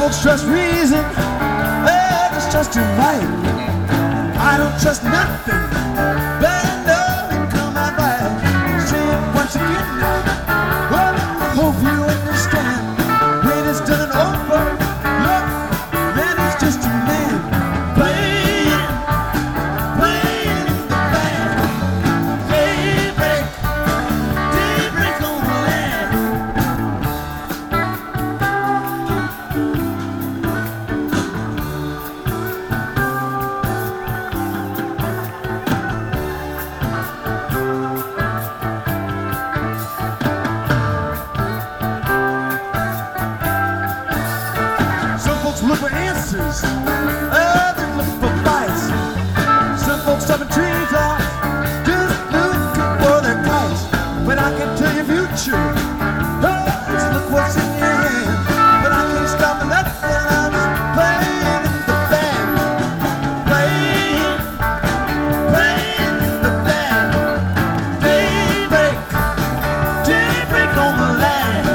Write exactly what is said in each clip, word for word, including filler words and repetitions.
folks trust reason, others trust your right. I don't trust nothing, but I know it come out right. Say it once again now, well, I hope you understand. When it's done and over, look, then it's just a man playing, playing the band. Daybreak, daybreak on the land. Some folks look for answers, others look for fights. Some folks up in treetops, just looking for their kites. But I can tell you future, oh, just look what's in your hand. But I can't stop nothing, I'm just playing in the band. Playing, playing in the band. Daybreak, daybreak on the land.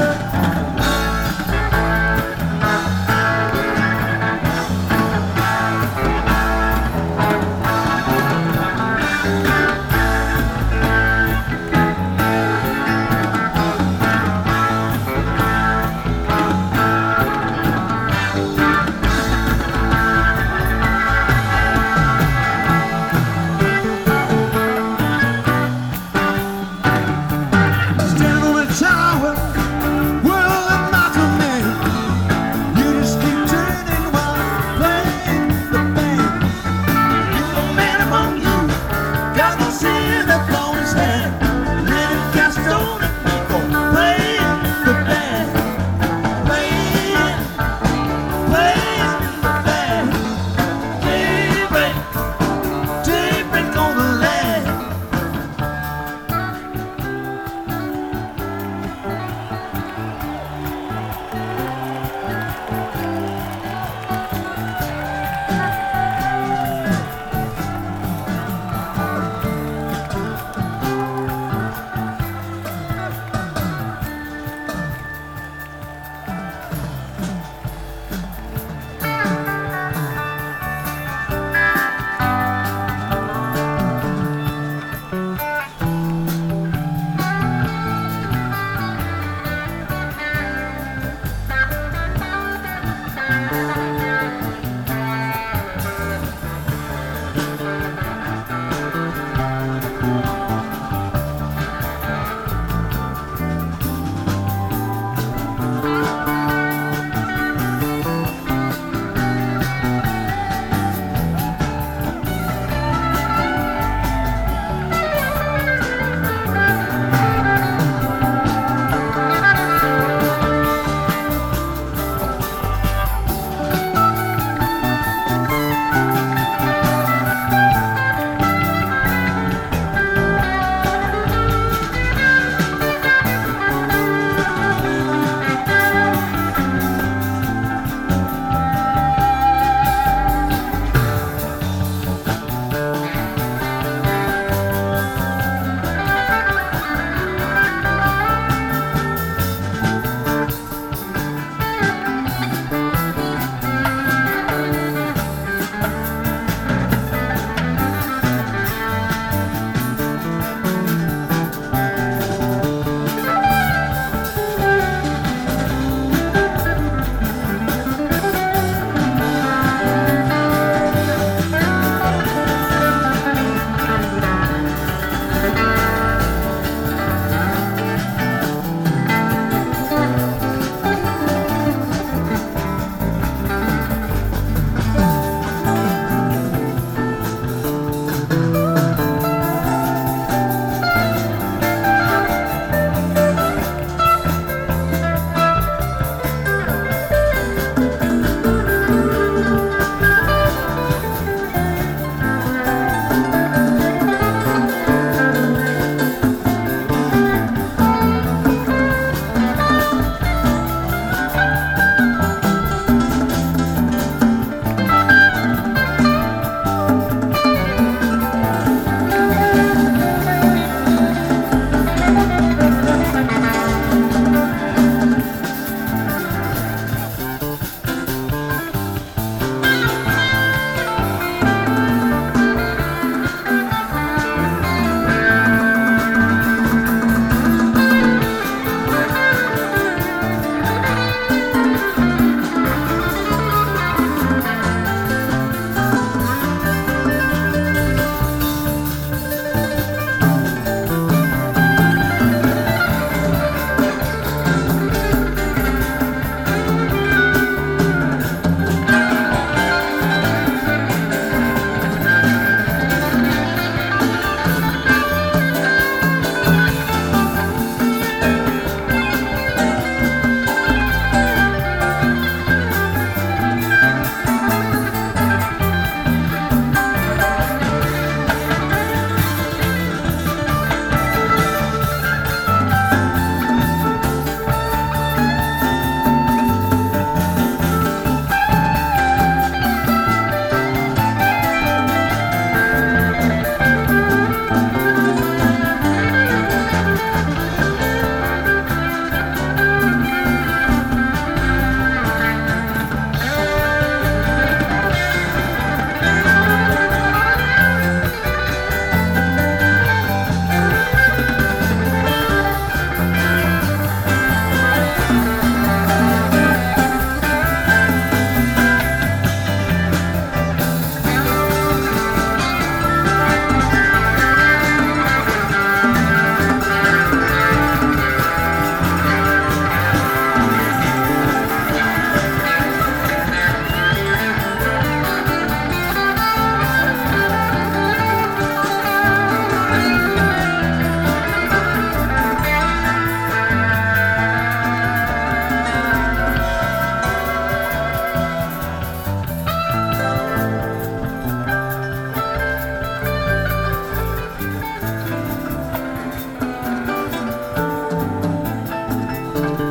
Thank you.